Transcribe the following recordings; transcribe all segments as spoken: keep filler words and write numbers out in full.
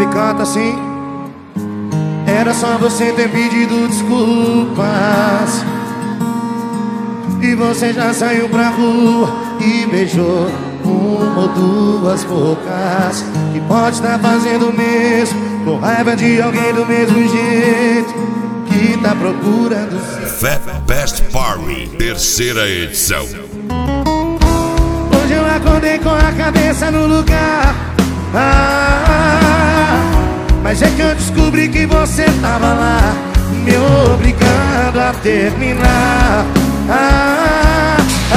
sabe, canta assim. Era só você ter pedido desculpas e você já saiu pra rua e beijou uma ou duas bocas. E pode estar fazendo o mesmo, com raiva de alguém do mesmo jeito que tá procurando. Fat Best Party, terceira edição. Hoje eu acordei com a cabeça no lugar, ah, mas é que eu descobri que você tava lá, me obrigando a terminar. Ah,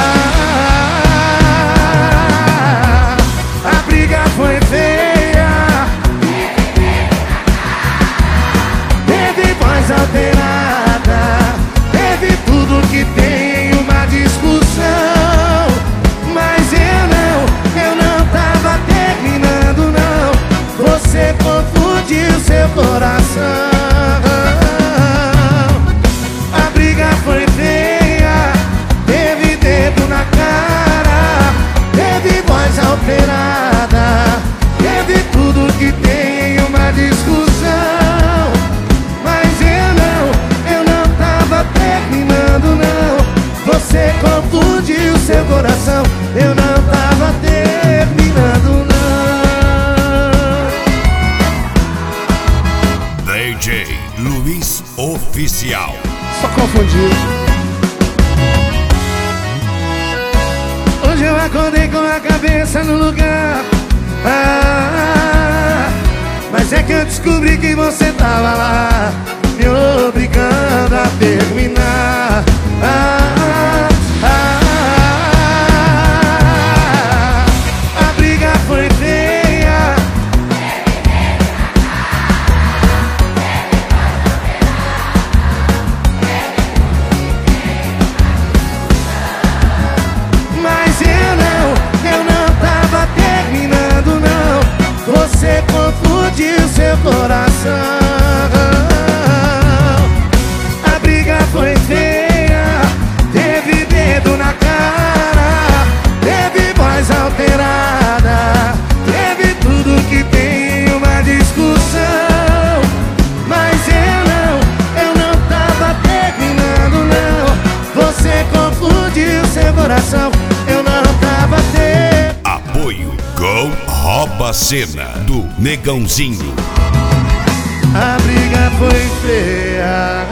ah, a briga foi feia, teve voz alterada, teve tudo que tem em uma discussão. Mas eu não, eu não tava terminando não. Você confundiu seu coração. A briga foi feia, teve dedo na cara, teve voz alterada, teve tudo que tem em uma discussão. Mas eu não, eu não tava terminando não. Você confundiu seu coração. Eu não tava terminando não. D J Luiz Oficial. Só confundiu. Hoje eu acordei com a cabeça no lugar, ah, mas é que eu descobri que você tava lá, me obrigando a terminar. Ah, ah, a briga foi feia, mas eu não, eu não tava terminando não. Você confundiu seu coração. A briga foi feia, teve dedo na cara, teve voz alterada, teve tudo que tem em uma discussão. Mas eu não, eu não tava terminando não. Você confundiu seu coração. Eu não tava ter. Apoio Go Rouba Cena do Negãozinho. A briga foi feia.